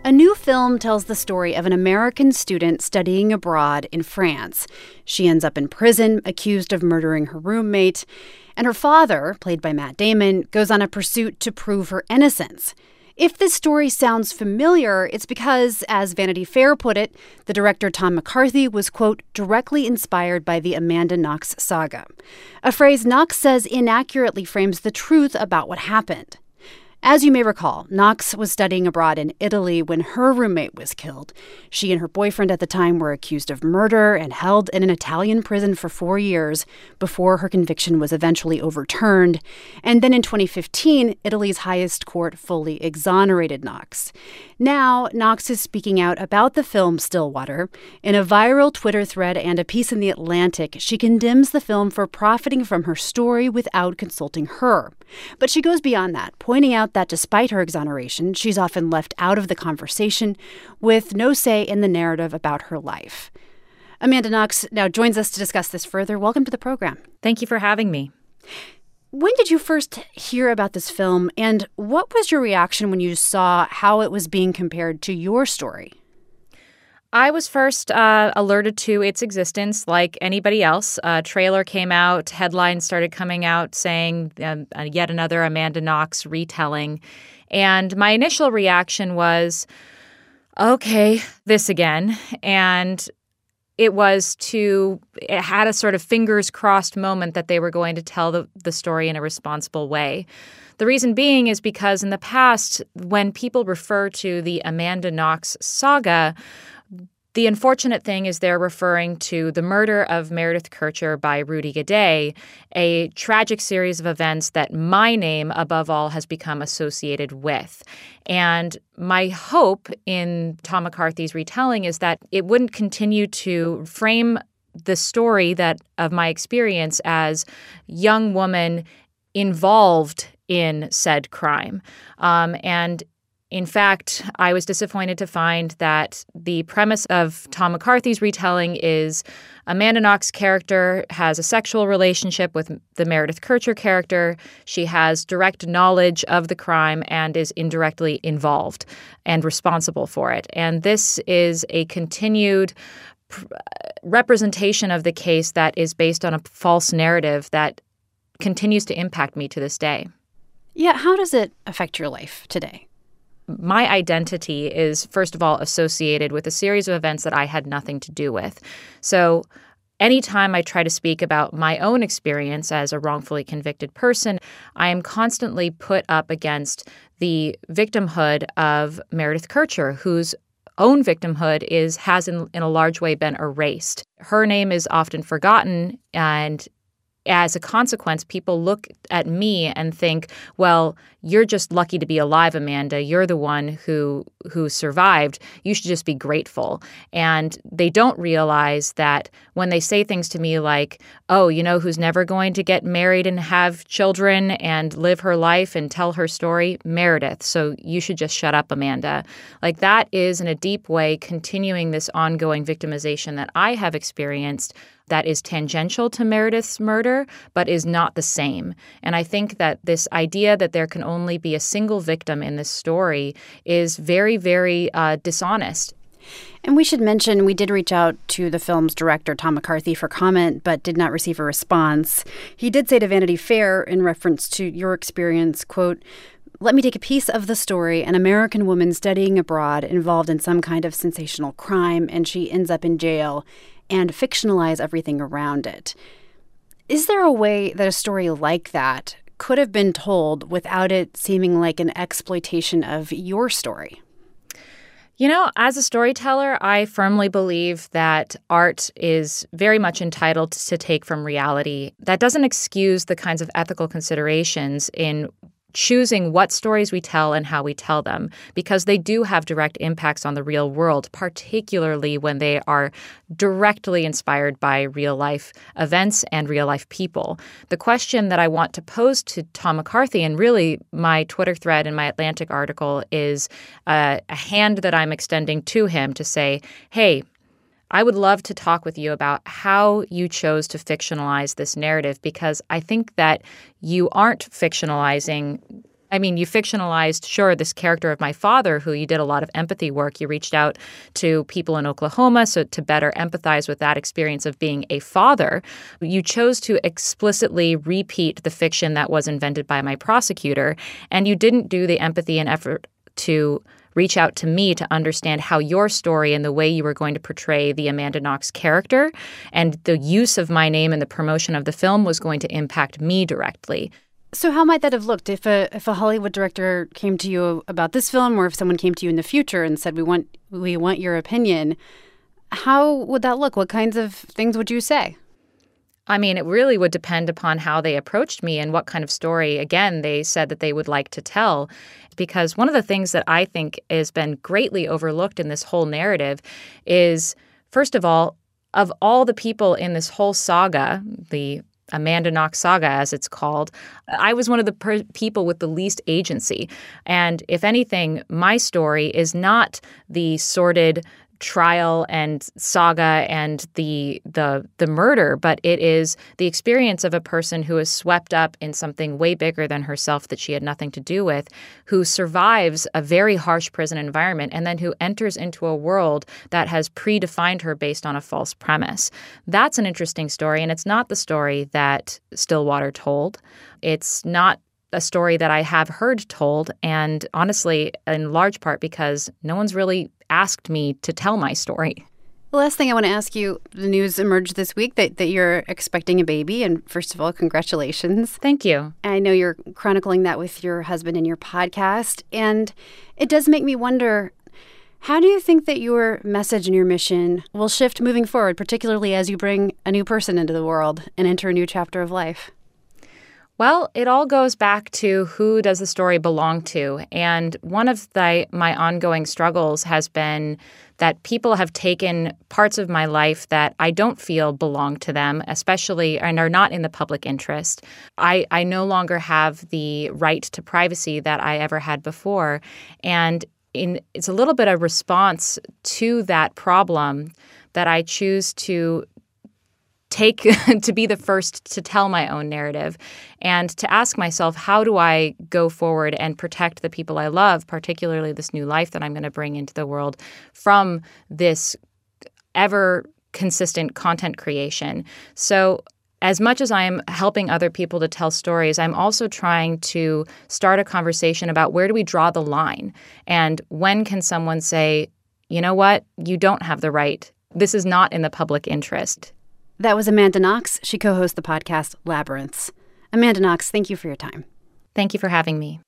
A new film tells the story of an American student studying abroad in France. She ends up in prison, accused of murdering her roommate. And her father, played by Matt Damon, goes on a pursuit to prove her innocence. If this story sounds familiar, it's because, as Vanity Fair put it, the director Tom McCarthy was, quote, directly inspired by the Amanda Knox saga. A phrase Knox says inaccurately frames the truth about what happened. As you may recall, Knox was studying abroad in Italy when her roommate was killed. She and her boyfriend at the time were accused of murder and held in an Italian prison for 4 years before her conviction was eventually overturned. And then in 2015, Italy's highest court fully exonerated Knox. Now, Knox is speaking out about the film Stillwater. In a viral Twitter thread and a piece in The Atlantic, she condemns the film for profiting from her story without consulting her. But she goes beyond that, pointing out that despite her exoneration, she's often left out of the conversation with no say in the narrative about her life. Amanda Knox now joins us to discuss this further. Welcome to the program. Thank you for having me. When did you first hear about this film, and what was your reaction when you saw how it was being compared to your story? I was first alerted to its existence like anybody else. A trailer came out, headlines started coming out saying yet another Amanda Knox retelling. And my initial reaction was, okay, this again. And it had a sort of fingers crossed moment that they were going to tell the story in a responsible way. The reason being is because in the past, when people refer to the Amanda Knox saga, the unfortunate thing is they're referring to the murder of Meredith Kercher by Rudy Guede, a tragic series of events that my name, above all, has become associated with. And my hope in Tom McCarthy's retelling is that it wouldn't continue to frame the story of my experience as young woman involved in said crime. And in fact, I was disappointed to find that the premise of Tom McCarthy's retelling is Amanda Knox's character has a sexual relationship with the Meredith Kercher character. She has direct knowledge of the crime and is indirectly involved and responsible for it. And this is a continued representation of the case that is based on a false narrative that continues to impact me to this day. Yeah, how does it affect your life today? My identity is, first of all, associated with a series of events that I had nothing to do with. So anytime I try to speak about my own experience as a wrongfully convicted person, I am constantly put up against the victimhood of Meredith Kercher, whose own victimhood has in a large way been erased. Her name is often forgotten, and as a consequence, people look at me and think, well, you're just lucky to be alive, Amanda. You're the one who survived. You should just be grateful. And they don't realize that when they say things to me like, oh, you know who's never going to get married and have children and live her life and tell her story? Meredith. So you should just shut up, Amanda. Like that is, in a deep way, continuing this ongoing victimization that I have experienced that is tangential to Meredith's murder, but is not the same. And I think that this idea that there can only be a single victim in this story is very, very dishonest. And we should mention we did reach out to the film's director, Tom McCarthy, for comment, but did not receive a response. He did say to Vanity Fair, in reference to your experience, quote, "Let me take a piece of the story, an American woman studying abroad involved in some kind of sensational crime, and she ends up in jail, and fictionalize everything around it." Is there a way that a story like that could have been told without it seeming like an exploitation of your story? You know, as a storyteller, I firmly believe that art is very much entitled to take from reality. That doesn't excuse the kinds of ethical considerations in choosing what stories we tell and how we tell them, because they do have direct impacts on the real world, particularly when they are directly inspired by real-life events and real-life people. The question that I want to pose to Tom McCarthy, and really my Twitter thread and my Atlantic article, is a hand that I'm extending to him to say, hey, I would love to talk with you about how you chose to fictionalize this narrative, because I think that you aren't fictionalizing I mean, you fictionalized, sure, this character of my father, who you did a lot of empathy work. You reached out to people in Oklahoma so to better empathize with that experience of being a father. You chose to explicitly repeat the fiction that was invented by my prosecutor, and you didn't do the empathy and effort to reach out to me to understand how your story and the way you were going to portray the Amanda Knox character and the use of my name in the promotion of the film was going to impact me directly. So how might that have looked if a Hollywood director came to you about this film, or if someone came to you in the future and said, we want your opinion? How would that look? What kinds of things would you say? I mean, it really would depend upon how they approached me and what kind of story, again, they said that they would like to tell. Because one of the things that I think has been greatly overlooked in this whole narrative is, first of all the people in this whole saga, the Amanda Knox saga, as it's called, I was one of the people with the least agency. And if anything, my story is not the sordid trial and saga and the murder, but it is the experience of a person who is swept up in something way bigger than herself that she had nothing to do with, who survives a very harsh prison environment, and then who enters into a world that has predefined her based on a false premise. That's an interesting story, and it's not the story that Stillwater told. It's not a story that I have heard told, and honestly, in large part because no one's really asked me to tell my story. The last thing I want to ask you, the news emerged this week that you're expecting a baby, and first of all, congratulations. Thank you. I know you're chronicling that with your husband in your podcast, and it does make me wonder, how do you think that your message and your mission will shift moving forward, particularly as you bring a new person into the world and enter a new chapter of life? Well, it all goes back to who does the story belong to. And one of my ongoing struggles has been that people have taken parts of my life that I don't feel belong to them, especially, and are not in the public interest. I no longer have the right to privacy that I ever had before. And it's a little bit of response to that problem that I choose to to be the first to tell my own narrative and to ask myself, how do I go forward and protect the people I love, particularly this new life that I'm going to bring into the world, from this ever consistent content creation? So as much as I am helping other people to tell stories, I'm also trying to start a conversation about where do we draw the line, and when can someone say, you know what, you don't have the right. This is not in the public interest. That was Amanda Knox. She co-hosts the podcast Labyrinths. Amanda Knox, thank you for your time. Thank you for having me.